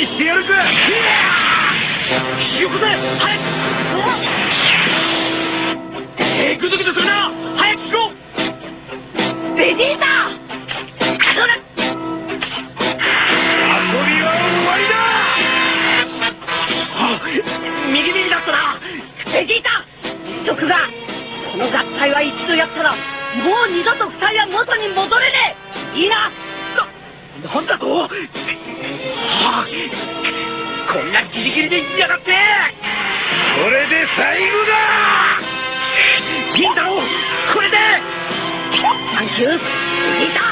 にしてやるか。よこせ、早く。ぐずぐずするな。早くしろ。ベジータ。遊びは終わりだ。右耳だったな。ベジータ。賊がこの合体は一度やったらもう二度と二人は元に戻れねえ。いいな。なんだと。こんなギリギリでやがって。これで最後だ。ピン太郎、これでサンキューベジータ。